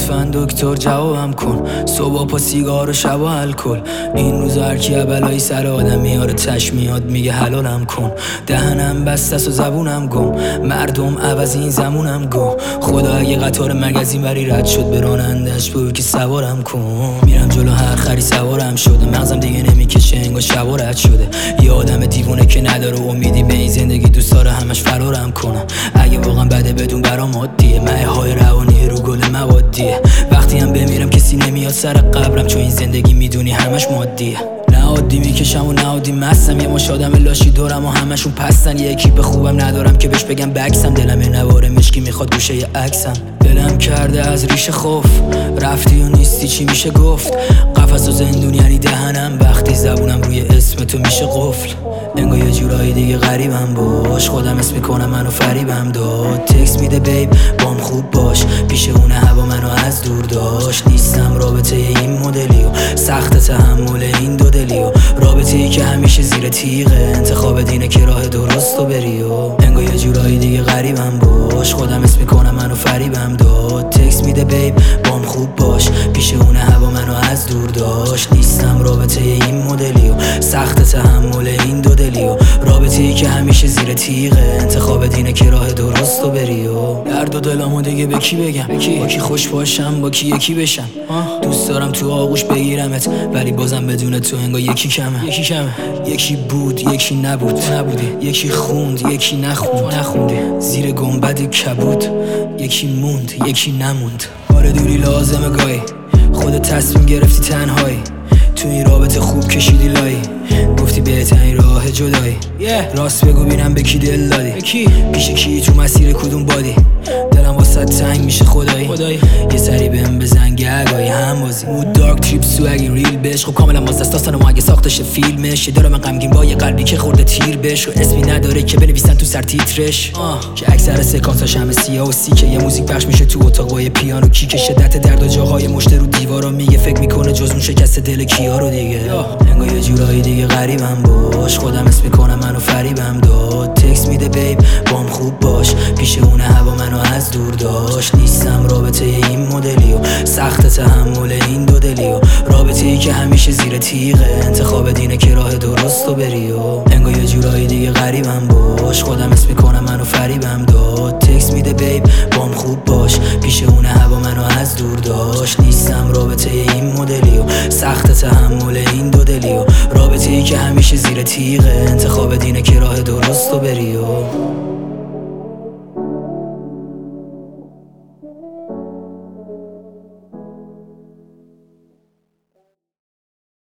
لطفاً دکتر جوابم کن. صبح پا سیگار و شب و الکل. این روزا هر کی بلایی سر آدم میاره چشم میاد میگه حلالم کن. دهنم بسته است و زبونم گم، مردم عوض این زمونم گم. خدا اگه قطار مگزین بری رد شد به رانندش بگو که سوارم کن. میرم جلو هر خری سوارم شده، مغزم دیگه نمیکشه انگار شب رد شده. یه آدم دیوونه که نداره امیدی به این زندگی، دوست داره همش فرارم کنه. اگه واقعا بده بدون برام عادیه، مه های روانی رو گل موادیه. وقتی هم بمیرم کسی نمیاد سر قبرم، چون این زندگی میدونی همش مادیه. نه عادی میکشم و نه عادی مستم، یه مش آدم لاشی دورم و همشون پستن. یه اکیپ خوبم ندارم که بهش بگم بکسم، دلم یه نوار مشکی میخواد گوشه یه عکسم. دلم کرده از ریشه خوف، رفتی و نیستی چی میشه گفت. قفس و زندون یعنی دهنم، وقتی زبونم روی اسم تو میشه قفل. انگار یه جورایی دیگه غریبم باش، خودم اسم میکنم منو فریبم داد. تکس میده بیب بام خوب باش، پیش اون هوا منو از دور داشت. نیستم رابطه این مدلی و سخت تحمل این دو دلی و رابطه ای که همیشه زیر تیغه. انتخاب دینه که راه درست رو بری و انگار یه جورایی دیگه غریبم باش، خودم اسم میکنم منو فریبم داد. تکس میده بیب بام خوب باش، پیش اون هوا منو از دور داشت. نیستم رابطه این مدلی و سخت تحمل این دو دلی و رابطه ای که همیشه زیر تیغه. انتخاب دینه که راه درست رو بری و درد و دلمو دیگه به کی بگم، با کی خوش باشم با کی یکی بشم. دوست دارم تو آغوش بگیرمت ولی بازم بدون تو انگار یکی کمه. یکی بود یکی نبودی، یکی خوند یکی نخوندی. زیر گنبد کبود یکی موند یکی نموند. آره دوری لازمه گاهی، خودت تصمیم گرفتی تنهایی. تو این رابطه خوب کشیدی لایی، گفتی بهترین راه جدایی. راست بگو بینم به کی دل دادی، پیش کی تو مسیر کدوم بادی. دلم واسه تنگ میشه خدایی، یه سری بهم بزن گگایی هم بازی. مود دارک تریپ سوگی ریل بش، خب کاملا باز داستان ما اگه ساختش فیلمش. یه دارم غمگین با یه قلبی که خورده تیر بش و اسمی نداره که بنویسن تو سر تیترش. که اکثر سکانساش همه سیاه و سیکه، یه موزیک پخش میشه تو اتاق با یه پیانو کیک. شدت درد و جاهای مشت رو دیوارا میگه، فکر میکنه جز اون شکست دل کیا رو دیگه. انگار یه جورایی دیگه غریبم باش، خودم اسم میکنم منو فریبم داد. تکس میده بیب بام خوب باش، پیش اون هوا منو از دور داشت. نیستم رابطه این مدلی و سخت تحمل این دو دلی و رابطه ای که همیشه زیر تیغه. انتخاب دینه که راه درست رو بری و انگار یه جورایی دیگه غریبم باش، خودم اسم میکنم منو فریبم داد. تکس میده بیب بام خوب باش، پیش اون هوا منو از دور داشت. نیستم رابطه این مدلی و سخت تحمل این دو دلی و رابطه ای که همیشه زیر تیغه. انتخاب دینه که راه درست رو بری و